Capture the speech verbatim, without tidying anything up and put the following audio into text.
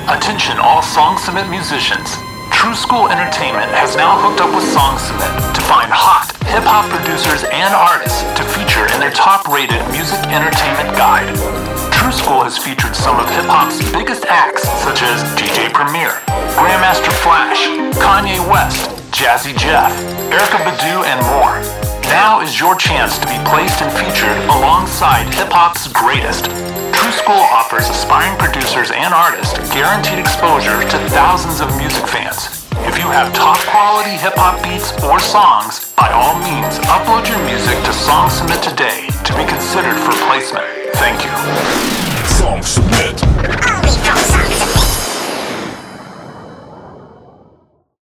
Attention all Song Submit musicians. True School Entertainment has now hooked up with Song Submit to find hot hip-hop producers and artists to feature in their top-rated music entertainment guide. True School has featured some of hip-hop's biggest acts such as D J Premier, Grandmaster Flash, Kanye West, Jazzy Jeff, Erykah Badu, and more. Now is your chance to be placed and featured alongside hip-hop's greatest. True School offers aspiring producers and artists guaranteed exposure to thousands of music fans. If you have top-quality hip-hop beats or songs, by all means, upload your music to Song Submit today to be considered for placement. Thank you. Song Submit.